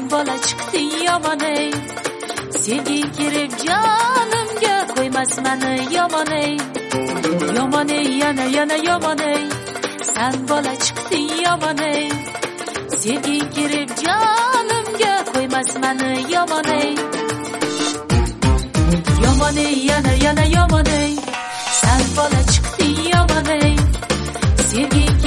bola chiqding yomon ey, sevging kirib jonimga qo'ymas mani yomon ey, yomon ey, yana yomon ey, san bola chiqding yomon ey, sevging kirib jonimga qo'ymas mani yomon ey, yomon ey, yana yomon ey, san bola chiqding yomon ey, sevging